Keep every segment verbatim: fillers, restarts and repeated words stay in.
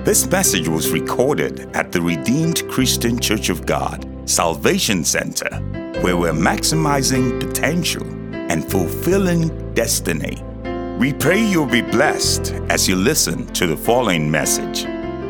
This message was recorded at the Redeemed Christian Church of God, Salvation Center, where we're maximizing potential and fulfilling destiny. We pray you'll be blessed as you listen to the following message.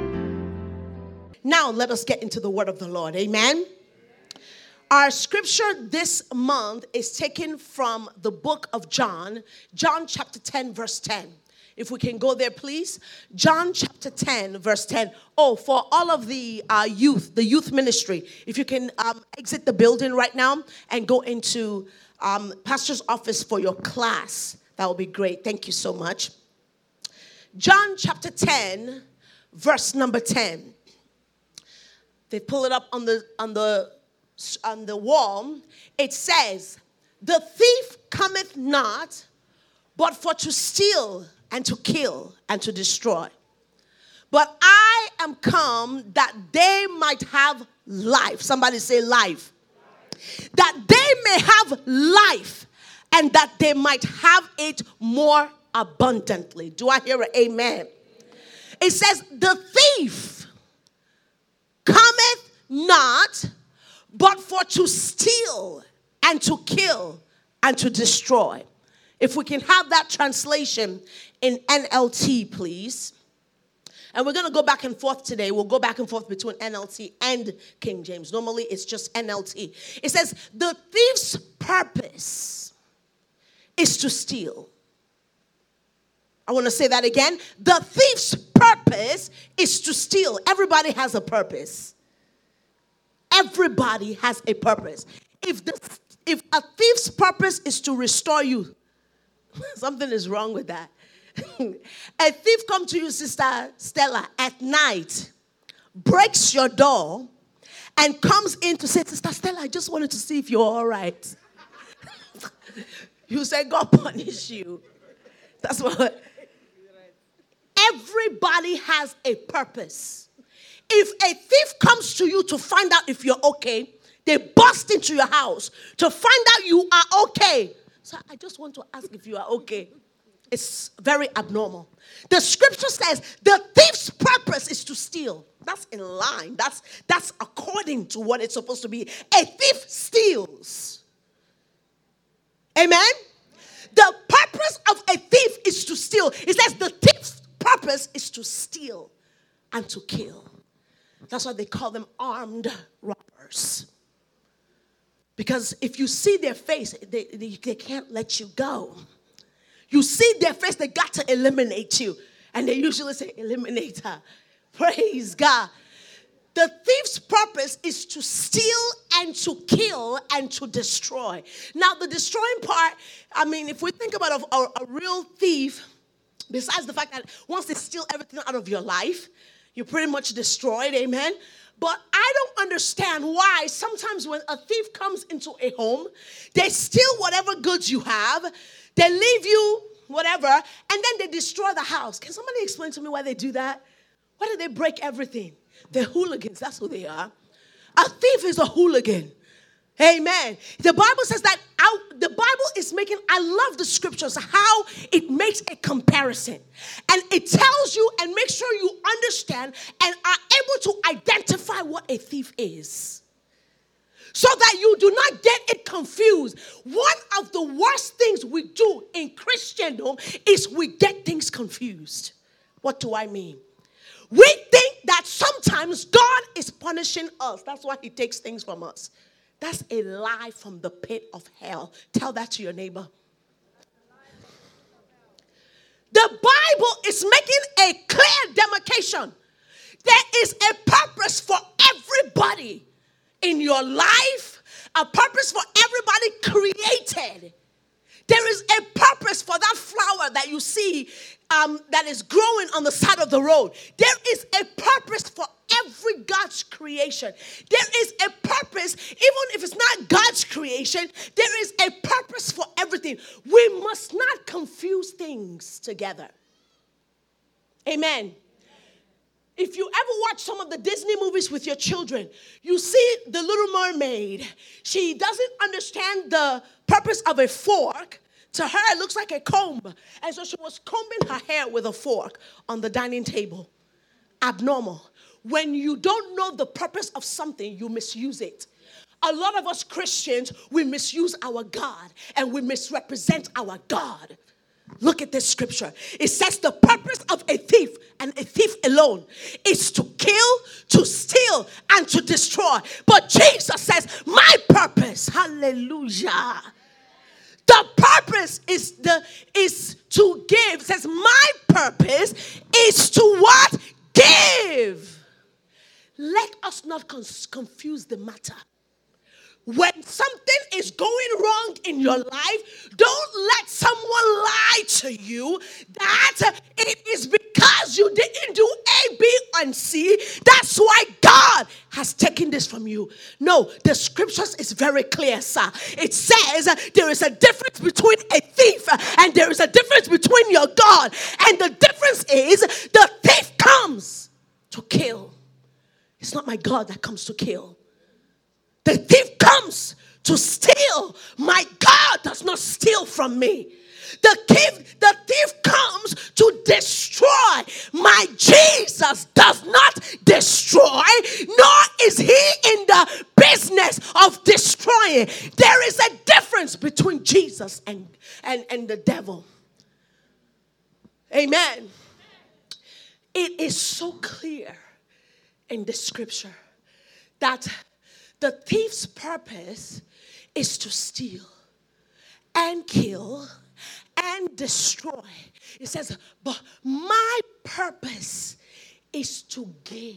Now let us get into the word of the Lord. Amen. Our scripture this month is taken from the book of John, John chapter ten, verse ten. If we can go there, please. John chapter ten, verse ten. Oh, for all of the uh, youth, the youth ministry, if you can um, exit the building right now and go into um, pastor's office for your class, that would be great. Thank you so much. John chapter ten, verse number ten. They pull it up on the on the on the wall. It says, "The thief cometh not, but for to steal and to kill and to destroy. But I am come that they might have life." Somebody say life. Life. "That they may have life, and that they might have it more abundantly." Do I hear an amen? It says, "The thief cometh not, but for to steal and to kill and to destroy." If we can have that translation in N L T, please. And we're going to go back and forth today. We'll go back and forth between N L T and King James. Normally, it's just N L T. It says, "The thief's purpose is to steal." I want to say that again. The thief's purpose is to steal. Everybody has a purpose. Everybody has a purpose. If the if a thief's purpose is to restore you, something is wrong with that. A thief comes to you, Sister Stella, at night, breaks your door, and comes in to say, "Sister Stella, I just wanted to see if you're all right." You say, "God punish you." That's what. Everybody has a purpose. If a thief comes to you to find out if you're okay, they bust into your house to find out you are okay. So I just want to ask if you are okay. It's very abnormal. The scripture says the thief's purpose is to steal. That's in line. That's, that's according to what it's supposed to be. A thief steals. Amen? The purpose of a thief is to steal. It says the thief's purpose is to steal and to kill. That's why they call them armed robbers. Because if you see their face, they, they, they can't let you go. You see their face, they got to eliminate you. And they usually say, "Eliminator." Praise God. The thief's purpose is to steal and to kill and to destroy. Now, the destroying part, I mean, if we think about a, a, a real thief, besides the fact that once they steal everything out of your life, you're pretty much destroyed, amen? But I don't understand why sometimes when a thief comes into a home, they steal whatever goods you have, they leave you whatever, and then they destroy the house. Can somebody explain to me why they do that? Why do they break everything? They're hooligans. That's who they are. A thief is a hooligan. Amen. The Bible says that out, the Bible is making, I love the scriptures, how it makes a comparison. And it tells you and makes sure you understand and are able to identify what a thief is. So that you do not get it confused. One of the worst things we do in Christendom is we get things confused. What do I mean? We think that sometimes God is punishing us. That's why he takes things from us. That's a lie from the pit of hell. Tell that to your neighbor. The Bible is making a clear demarcation. There is a purpose for everybody in your life, a purpose for everybody created. There is a purpose for that flower that you see um, that is growing on the side of the road. There is a purpose for every God's creation. There is a purpose, even if it's not God's creation, there is a purpose for everything. We must not confuse things together. Amen. If you ever watch some of the Disney movies with your children, you see the Little Mermaid. She doesn't understand the purpose of a fork. To her, it looks like a comb. And so she was combing her hair with a fork on the dining table. abnormal. When you don't know the purpose of something, you misuse it. A lot of us Christians, we misuse our God and we misrepresent our God. Look at this scripture. It says the purpose of a thief, and a thief alone, is to kill, to steal, and to destroy. But Jesus says, my purpose, hallelujah. The purpose is the is to give. It says, my purpose is to what? Give. Let us not confuse the matter. When something is going wrong in your life, don't let someone lie to you that it is because you didn't do A, B, and C. That's why God has taken this from you. No, the scriptures is very clear, sir. It says there is a difference between a thief and there is a difference between your God. And the difference is the thief comes to kill. It's not my God that comes to kill. The thief comes to steal. My God does not steal from me. The thief, the thief comes to destroy. My Jesus does not destroy, nor is he in the business of destroying. There is a difference between Jesus and, and, and the devil. Amen. It is so clear in the scripture that the thief's purpose is to steal and kill and destroy. It says, but my purpose is to give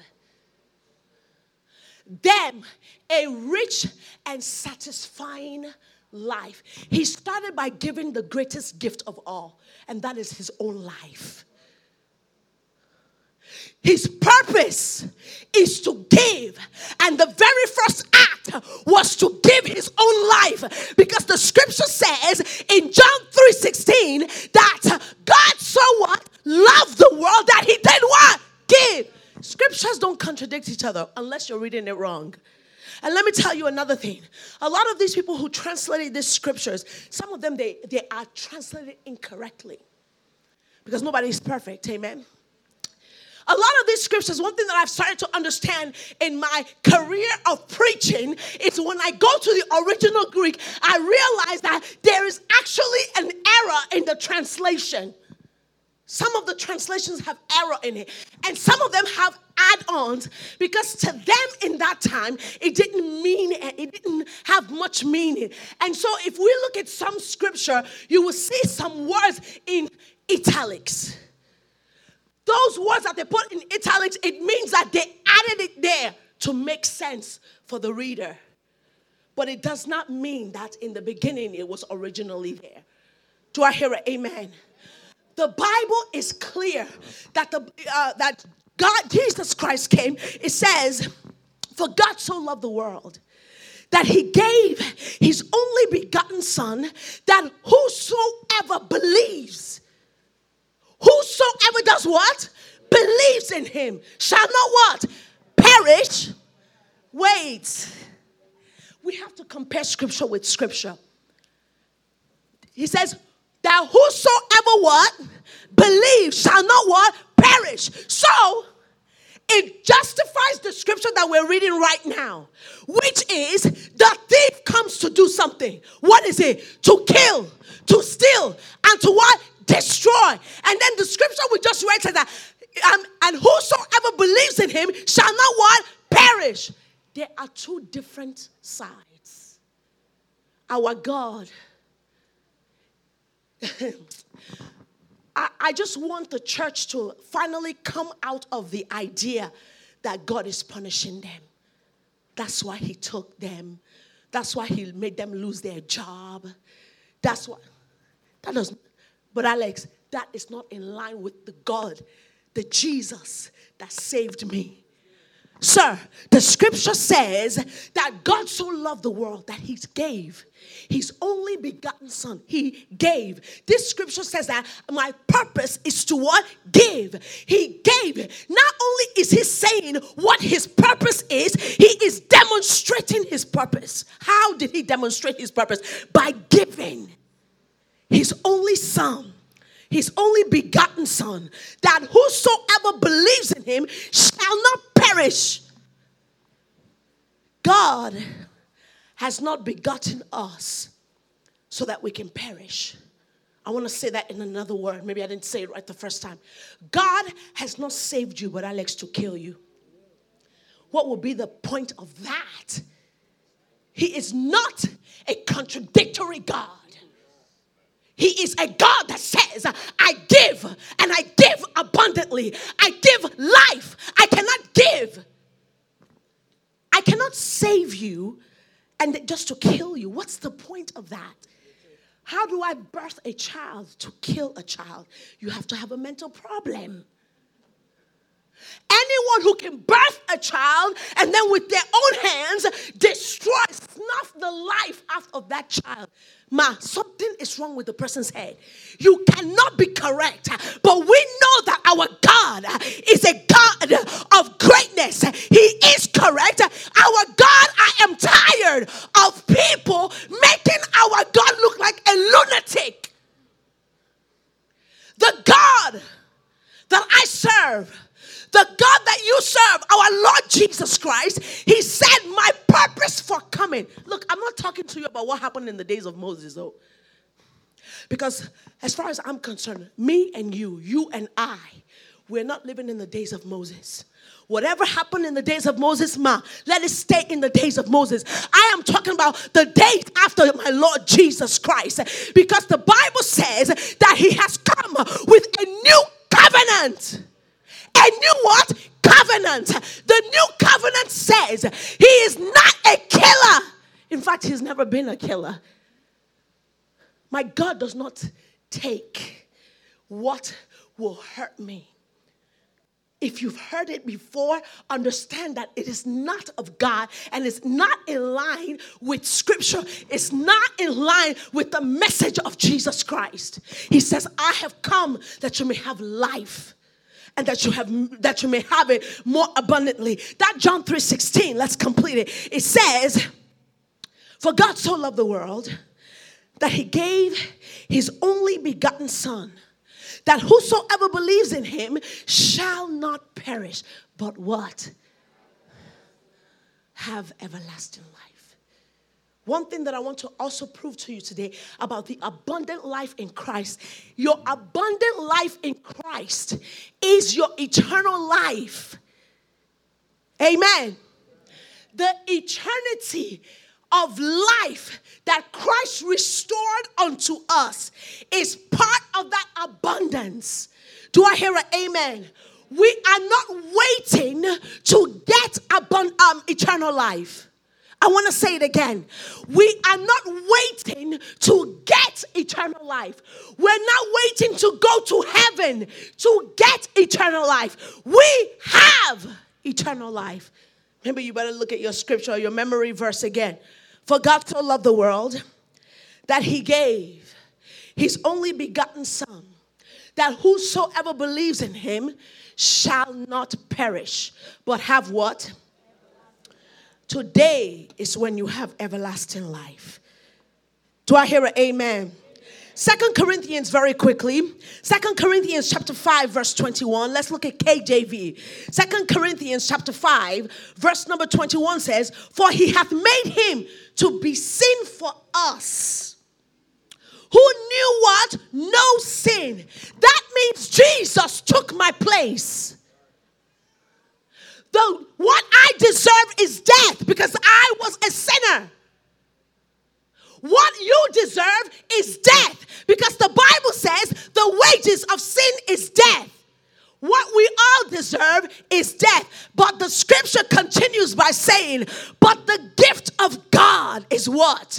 them a rich and satisfying life. He started by giving the greatest gift of all, and that is his own life. His purpose is to give. And the very first act was to give his own life. Because the scripture says in John three sixteen that God so what? Loved the world that he did what? Give. Scriptures don't contradict each other unless you're reading it wrong. And let me tell you another thing. A lot of these people who translated these scriptures, some of them, they, they are translated incorrectly. Because nobody is perfect. Amen. A lot of these scriptures, one thing that I've started to understand in my career of preaching is when I go to the original Greek, I realize that there is actually an error in the translation. Some of the translations have error in it. And some of them have add-ons because to them in that time, it didn't mean, it didn't have much meaning. And so if we look at some scripture, you will see some words in italics. Those words that they put in italics, it means that they added it there to make sense for the reader. But it does not mean that in the beginning it was originally there. Do I hear an amen? The Bible is clear that the uh, that God, Jesus Christ came. It says, for God so loved the world that he gave his only begotten son, that whosoever believes, whosoever does what? Believes in him shall not what? Perish. Wait. We have to compare scripture with scripture. He says that whosoever what? Believes shall not what? Perish. So, it justifies the scripture that we're reading right now, which is the thief comes to do something. What is it? To kill, to steal, and to what? Destroy. And then the scripture we just read says that, um, and whosoever believes in him shall not what? Perish. There are two different sides. Our God. I, I just want the church to finally come out of the idea that God is punishing them. That's why he took them. That's why he made them lose their job. That's why. That doesn't. But Alex, that is not in line with the God, the Jesus that saved me. Sir, the scripture says that God so loved the world that he gave his only begotten son. He gave. This scripture says that my purpose is to what? Give. He gave. Not only is he saying what his purpose is, he is demonstrating his purpose. How did he demonstrate his purpose? By giving his only son, his only begotten son, that whosoever believes in him shall not perish. God has not begotten us so that we can perish. I want to say that in another word. Maybe I didn't say it right the first time. God has not saved you, but Alex, to kill you. What will be the point of that? He is not a contradictory God. He is a God that says, I give and I give abundantly. I give life. I cannot give. I cannot save you and just to kill you. What's the point of that? How do I birth a child to kill a child? You have to have a mental problem. Anyone who can birth a child and then with their own hands destroy, snuff the life out of that child. Ma, something is wrong with the person's head. You cannot be correct. But we know that our God is a God of greatness. He is correct. Our God, I am tired of people making our God look like a lunatic. The God that I serve, the God that you serve, our Lord Jesus Christ, he said, my purpose for coming. Look, I'm not talking to you about what happened in the days of Moses, though. Because as far as I'm concerned, me and you, you and I, we're not living in the days of Moses. Whatever happened in the days of Moses, ma, let it stay in the days of Moses. I am talking about the days after my Lord Jesus Christ. Because the Bible says that he has come with a new covenant. A new what? Covenant. The new covenant says he is not a killer. In fact, he's never been a killer. My God does not take what will hurt me. If you've heard it before, understand that it is not of God and it's not in line with Scripture. It's not in line with the message of Jesus Christ. He says, I have come that you may have life. And that you have that you may have it more abundantly. That John three sixteen, let's complete it. It says, for God so loved the world that he gave his only begotten Son, that whosoever believes in him shall not perish, but what? Have everlasting life. One thing that I want to also prove to you today about the abundant life in Christ. Your abundant life in Christ is your eternal life. Amen. The eternity of life that Christ restored unto us is part of that abundance. Do I hear an amen? We are not waiting to get abund- um, eternal life. I want to say it again. We are not waiting to get eternal life. We're not waiting to go to heaven to get eternal life. We have eternal life. Maybe you better look at your scripture or your memory verse again. For God so loved the world that he gave his only begotten Son, that whosoever believes in him shall not perish, but have what? Today is when you have everlasting life. Do I hear an amen? Second Corinthians very quickly. Second Corinthians chapter five verse twenty-one. Let's look at K J V. Second Corinthians chapter five verse number twenty-one says, for he hath made him to be sin for us, who knew what? No sin. That means Jesus took my place. The, what I deserve is death because I was a sinner. What you deserve is death because the Bible says the wages of sin is death. What we all deserve is death. But the scripture continues by saying, but the gift of God is what?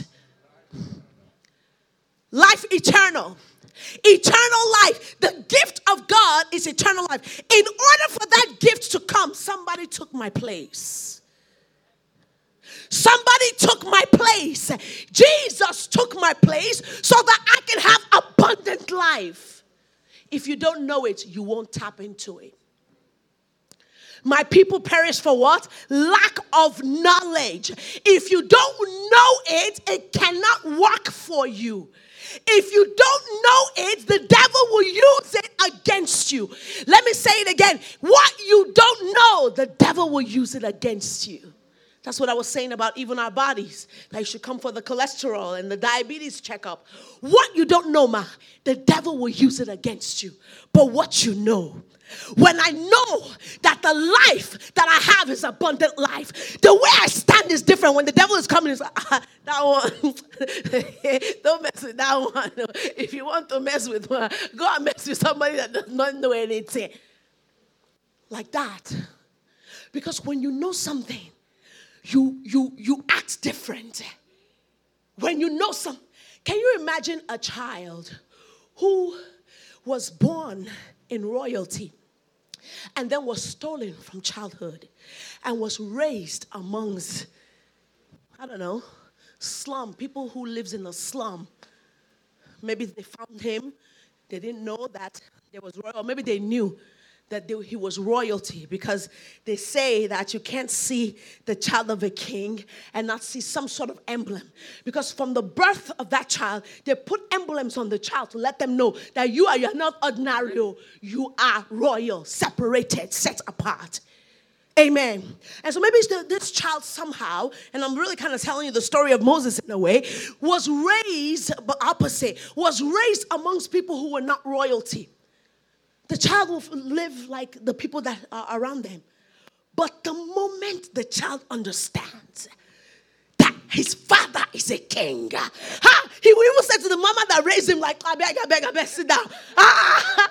Life eternal. Eternal life. The gift of God is eternal life. In order for that gift to come, somebody took my place. Somebody took my place. Jesus took my place so that I can have abundant life. If you don't know it, you won't tap into it. My people perish for what? Lack of knowledge. If you don't know it, it cannot work for you. If you don't know it, the devil will use it against you. Let me say it again. What you don't know, the devil will use it against you. That's what I was saying about even our bodies. That you should come for the cholesterol and the diabetes checkup. What you don't know, ma, the devil will use it against you. But what you know, when I know that the life that I have is abundant life, the way I stand is different. When the devil is coming, it's like, ah, that one, don't mess with that one. If you want to mess with one, go and mess with somebody that does not know anything. Like that. Because when you know something, you you you act different. When you know some, can you imagine a child who was born in royalty and then was stolen from childhood and was raised amongst, I don't know, slum, people who lives in a slum. Maybe they found him, they didn't know that there was royal, or maybe they knew that they, he was royalty, because they say that you can't see the child of a king and not see some sort of emblem. Because from the birth of that child, they put emblems on the child to let them know that you are you're not ordinary, you are royal, separated, set apart. Amen. And so maybe this child somehow, and I'm really kind of telling you the story of Moses in a way, was raised, but opposite, was raised amongst people who were not royalty. The child will live like the people that are around them. But the moment the child understands that his father is a king, huh? He will even say to the mama that raised him, like, I beg, I beg, I beg, sit down. Ah.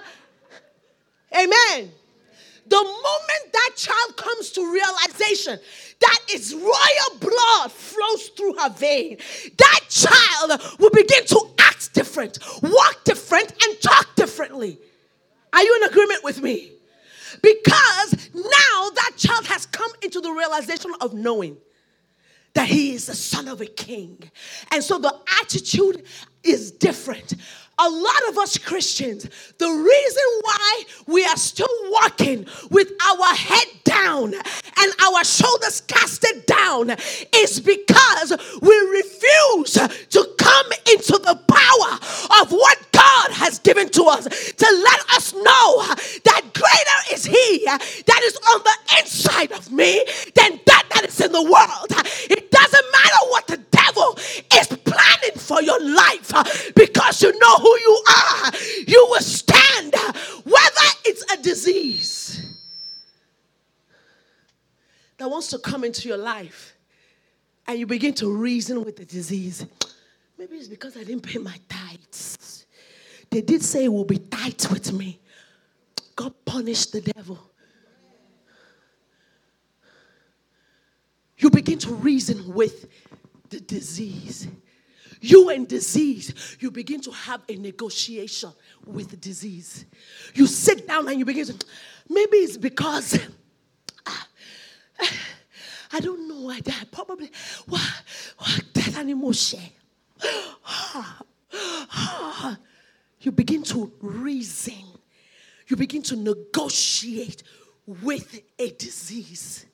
Amen. The moment that child comes to realization that its royal blood flows through her vein, that child will begin to act different, walk different, and talk differently. Are you in agreement with me? Because now that child has come into the realization of knowing that he is the son of a king. And so the attitude is different. A lot of us Christians, the reason why we are still walking with our head down and our shoulders casted down is because we refuse to come into the power of what God has given to us, to let us know that greater is he that is on the inside of me than that that is in the world. It doesn't matter what the devil is planning for your life, because you know who you are. You will stand, whether it's a disease that wants to come into your life and you begin to reason with the disease. Maybe it's because I didn't pay my tithes. They did say it will be tight with me. God punished the devil. You begin to reason with the disease. You and disease, you begin to have a negotiation with the disease. You sit down and you begin to, maybe it's because, uh, I don't know why that, probably, what, what, that emotion. You begin to reason. You begin to negotiate with a disease.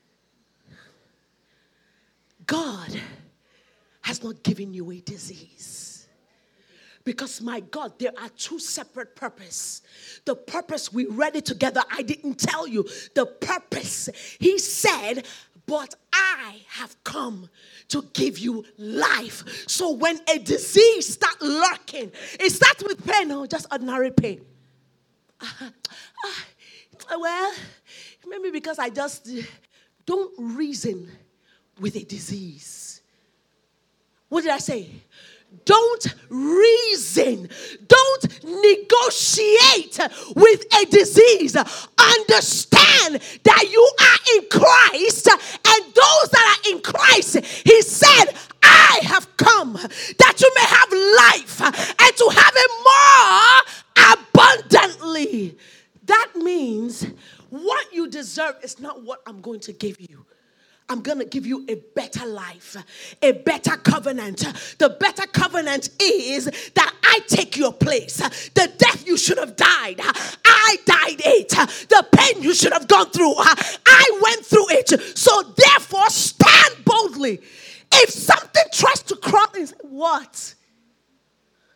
God has not given you a disease. Because, my God, there are two separate purposes. The purpose we read it together, I didn't tell you. The purpose, he said, but I have come to give you life. So when a disease starts lurking, it starts with pain, no, just ordinary pain. Uh, uh, well, maybe because I just uh, don't reason with a disease. What did I say? Don't reason. Don't negotiate with a disease. Understand that you are in Christ, and those that are in Christ, he said, I have come that you may have life and to have it more abundantly. That means what you deserve is not what I'm going to give you. I'm going to give you a better life, a better covenant. The better covenant is that I take your place. The death you should have died, I died it. The pain you should have gone through, I went through it. So therefore, stand boldly. If something tries to crawl in, what?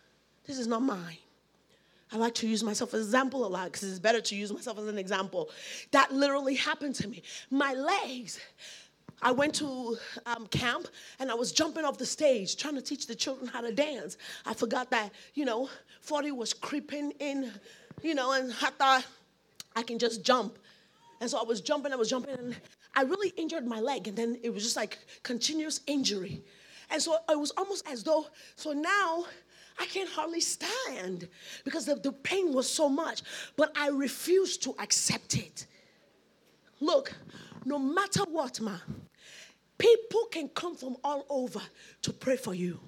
This is not mine. I like to use myself as an example a lot because it's better to use myself as an example. That literally happened to me. My legs, I went to um, camp and I was jumping off the stage trying to teach the children how to dance. I forgot that, you know, forty was creeping in, you know, and I thought I can just jump. And so I was jumping, I was jumping, and I really injured my leg. And then it was just like continuous injury. And so it was almost as though, so now I can't hardly stand because the, the pain was so much. But I refused to accept it. Look, no matter what, ma, people can come from all over to pray for you.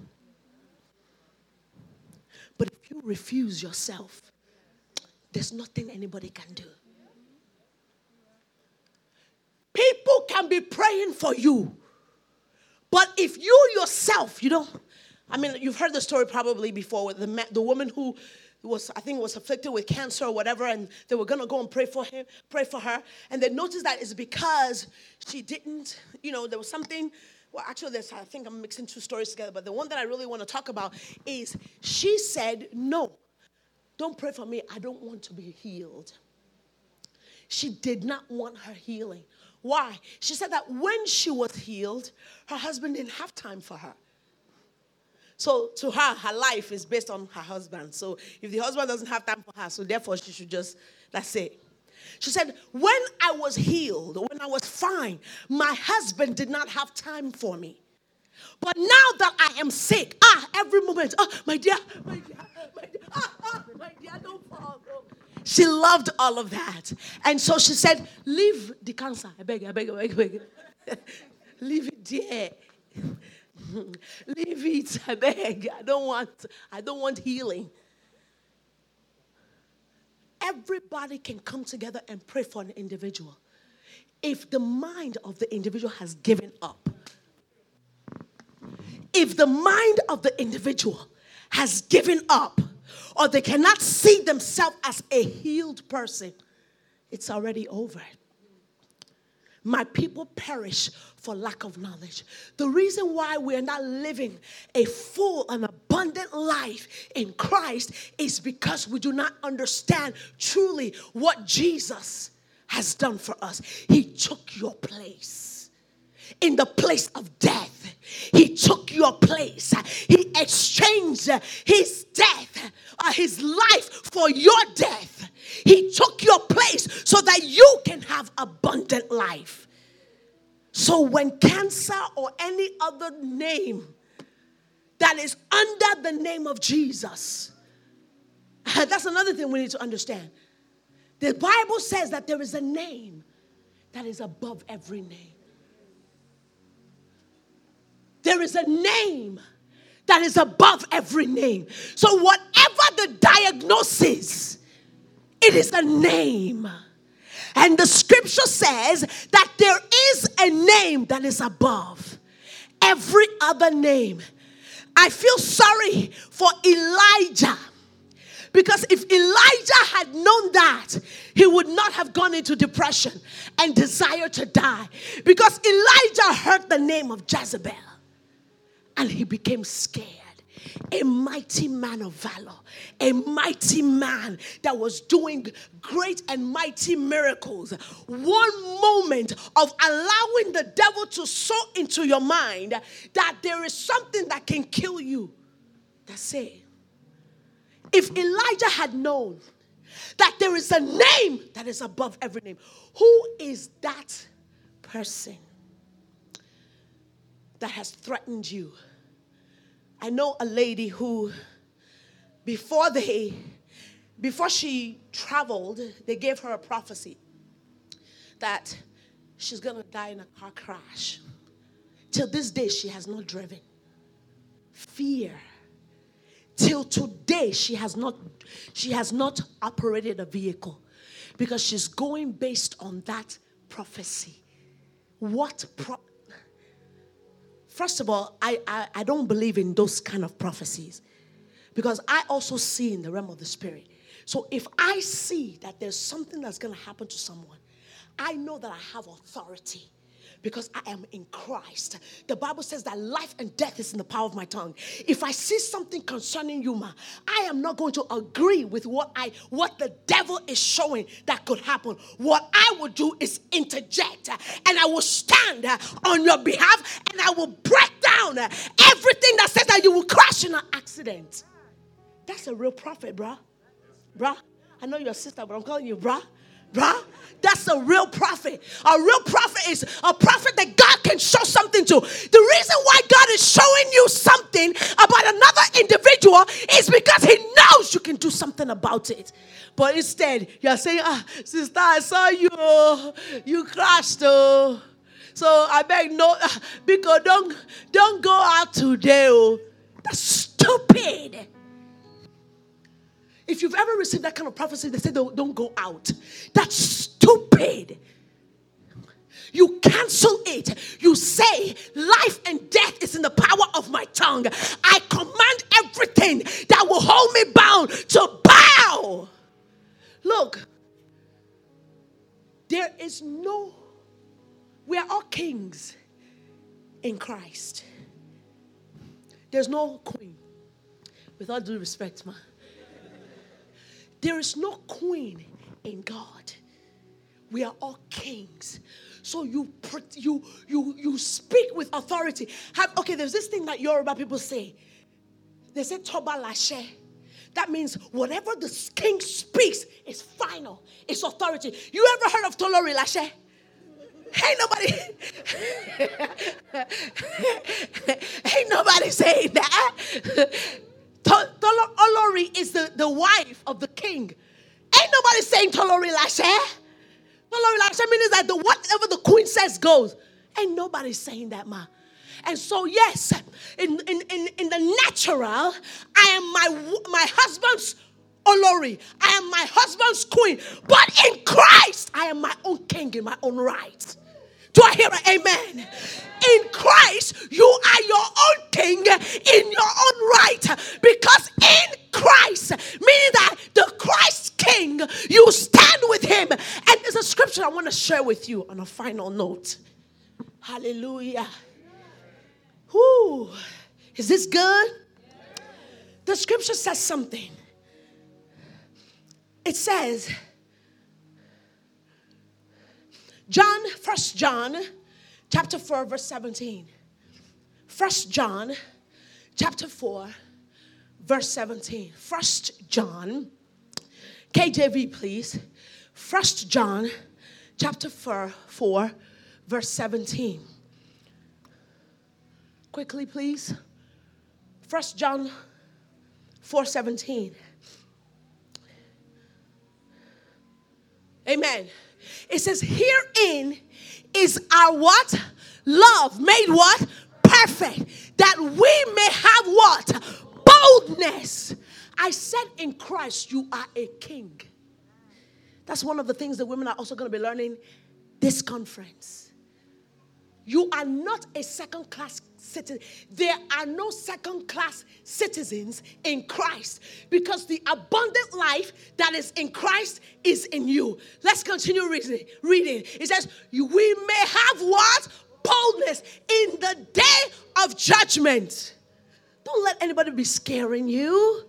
But if you refuse yourself, there's nothing anybody can do. People can be praying for you. But if you yourself, you don't, I mean, you've heard the story probably before with the man, the woman who was, I think, was afflicted with cancer or whatever, and they were gonna go and pray for him, pray for her, and they noticed that it's because she didn't, you know, there was something. Well, actually, there's, I think I'm mixing two stories together, but the one that I really want to talk about is she said, "No, don't pray for me. I don't want to be healed." She did not want her healing. Why? She said that when she was healed, her husband didn't have time for her. So to her, her life is based on her husband. So if the husband doesn't have time for her, so therefore she should just, that's it. She said, when I was healed, when I was fine, my husband did not have time for me. But now that I am sick, ah, every moment, ah, my dear, my dear, my dear, ah, ah, my dear, don't fall. Don't. She loved all of that. And so she said, leave the cancer. I beg, I beg, I beg, I beg. Leave it there. Leave it, I beg. I don't want, I don't want healing. Everybody can come together and pray for an individual. If the mind of the individual has given up, if the mind of the individual has given up, or they cannot see themselves as a healed person, it's already over. My people perish for lack of knowledge. The reason why we are not living a full and abundant life in Christ is because we do not understand truly what Jesus has done for us. He took your place. In the place of death, he took your place. He exchanged his death, uh, his life for your death. He took your place so that you can have abundant life. So when cancer or any other name that is under the name of Jesus, that's another thing we need to understand. The Bible says that there is a name that is above every name. There is a name that is above every name. So whatever the diagnosis, it is a name. And the scripture says that there is a name that is above every other name. I feel sorry for Elijah. Because if Elijah had known that, he would not have gone into depression and desired to die. Because Elijah heard the name of Jezebel. And he became scared. A mighty man of valor. A mighty man that was doing great and mighty miracles. One moment of allowing the devil to sow into your mind that there is something that can kill you. That's it. If Elijah had known that there is a name that is above every name, who is that person that has threatened you? I know a lady who, before they, before she traveled, they gave her a prophecy that she's going to die in a car crash. Till this day, she has not driven. Fear. Till today, she has not, she has not operated a vehicle because she's going based on that prophecy. What pro- First of all, I, I, I don't believe in those kind of prophecies because I also see in the realm of the spirit. So if I see that there's something that's going to happen to someone, I know that I have authority because I am in Christ. The Bible says that life and death is in the power of my tongue. If I see something concerning you, ma, I am not going to agree with what I what the devil is showing that could happen. What I will do is interject, and I will stand on your behalf, and I will break down everything that says that you will crash in an accident. That's a real prophet, bruh. Bruh. I know you're a sister, but I'm calling you bruh. Bruh, that's a real prophet. A real prophet is a prophet that God can show something to. The reason why God is showing you something about another individual is because he knows you can do something about it. But instead, you're saying, ah, sister, I saw you. You crashed. Oh. So I beg, no, because don't, don't go out today. Oh. That's stupid. If you've ever received that kind of prophecy, they say don't, don't go out. That's stupid. You cancel it. You say life and death is in the power of my tongue. I command everything that will hold me bound to bow. Look, there is no, we are all kings in Christ. There's no queen. With all due respect, man. There is no queen in God. We are all kings. So you you you you speak with authority. Have, okay, there's this thing that Yoruba people say. They say Toba Lashe. That means whatever the king speaks is final. It's authority. You ever heard of Tolori Lashe? Ain't nobody, ain't nobody saying that. Olori is the, the wife of the king. Ain't nobody saying Tolori Lashe. Tolori Lashe means that the whatever the queen says goes. Ain't nobody saying that, ma. And so, yes, in, in, in, in the natural, I am my, my husband's Olori. I am my husband's queen. But in Christ, I am my own king in my own right. Do I hear an amen? In Christ, you are your own king in your own right. Because in Christ, meaning that the Christ king, you stand with him. And there's a scripture I want to share with you on a final note. Hallelujah. Whoo. Is this good? The scripture says something. It says, John, First John, chapter four, verse seventeen. First John, chapter four, verse seventeen. First John, K J V, please. First John, chapter four, four, verse seventeen. Quickly, please. First John four, seventeen. Amen. It says, herein is our what? Love made what? Perfect. That we may have what? Boldness. I said in Christ you are a king. That's one of the things that women are also going to be learning this conference. You are not a second-class citizen. There are no second-class citizens in Christ because the abundant life that is in Christ is in you. Let's continue reading. reading. It says, we may have what? Boldness in the day of judgment. Don't let anybody be scaring you.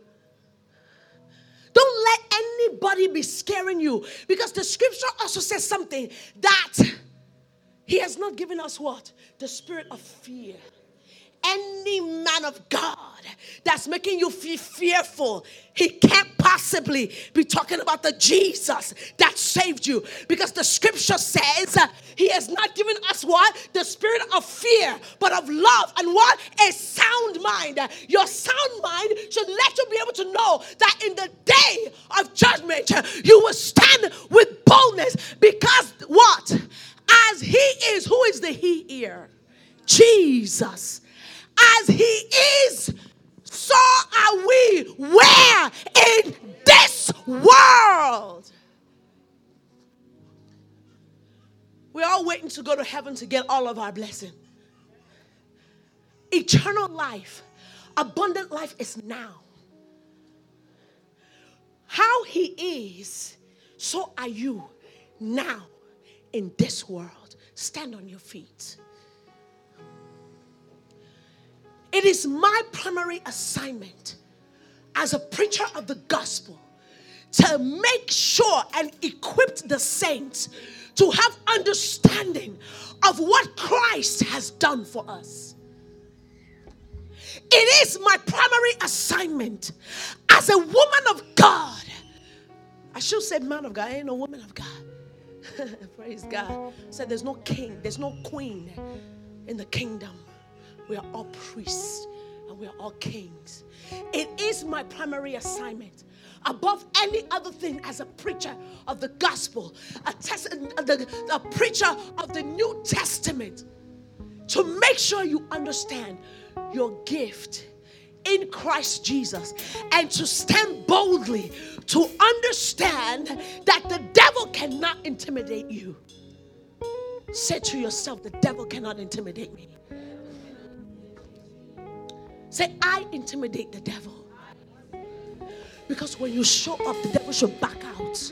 Don't let anybody be scaring you. Because the scripture also says something that he has not given us what? The spirit of fear. Any man of God that's making you feel fearful, he can't possibly be talking about the Jesus that saved you. Because the scripture says uh, he has not given us what? The spirit of fear, but of love. And what? A sound mind. Your sound mind should let you be able to know that in the day of judgment, you will stand with boldness. Because what? As he is, who is the he here? Jesus. As he is, so are we. Where? In this world. We're all waiting to go to heaven to get all of our blessing. Eternal life, abundant life is now. How he is, so are you now in this world. Stand on your feet. It is my primary assignment as a preacher of the gospel to make sure and equip the saints to have understanding of what Christ has done for us. It is my primary assignment as a woman of God. I should say man of God. I ain't no woman of God. Praise God. Said there's no king, there's no queen in the kingdom. We are all priests and we are all kings. It is my primary assignment, above any other thing, as a preacher of the gospel, a, test, a, a preacher of the New Testament, to make sure you understand your gift in Christ Jesus, and to stand boldly to understand that the devil cannot intimidate you. Say to yourself, the devil cannot intimidate me. Say, I intimidate the devil. Because when you show up, the devil should back out.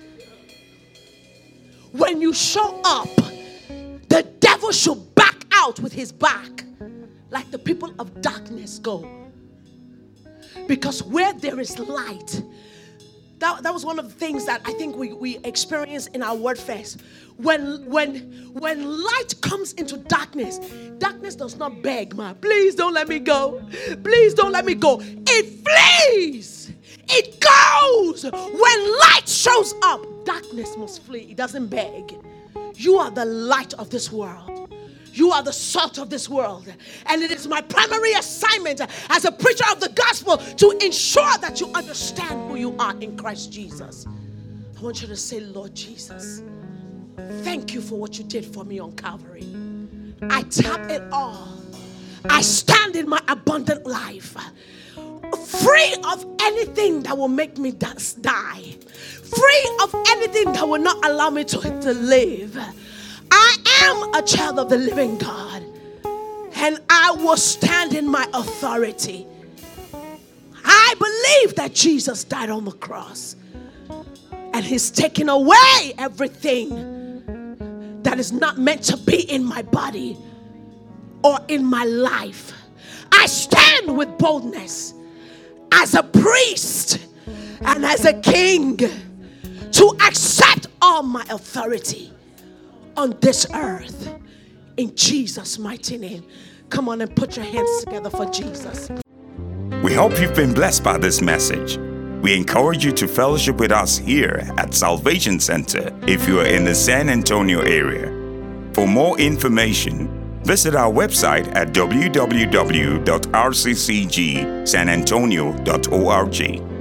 When you show up, the devil should back out with his back, like the people of darkness go. Because where there is light, that, that was one of the things that I think we, we experienced in our word fest. When, when, when light comes into darkness, darkness does not beg, man, please don't let me go. Please don't let me go. It flees. It goes. When light shows up, darkness must flee. It doesn't beg. You are the light of this world. You are the salt of this world. And it is my primary assignment as a preacher of the gospel to ensure that you understand who you are in Christ Jesus. I want you to say, Lord Jesus, thank you for what you did for me on Calvary. I tap it all. I stand in my abundant life, free of anything that will make me die, free of anything that will not allow me to, to live. I am a child of the living God, and I will stand in my authority. I believe that Jesus died on the cross, and he's taken away everything that is not meant to be in my body or in my life. I stand with boldness as a priest and as a king to accept all my authority on this earth, in Jesus' mighty name. Come on and put your hands together for Jesus. We hope you've been blessed by this message. We encourage you to fellowship with us here at Salvation Center if you are in the San Antonio area. For more information, visit our website at w w w dot r c c g san antonio dot org.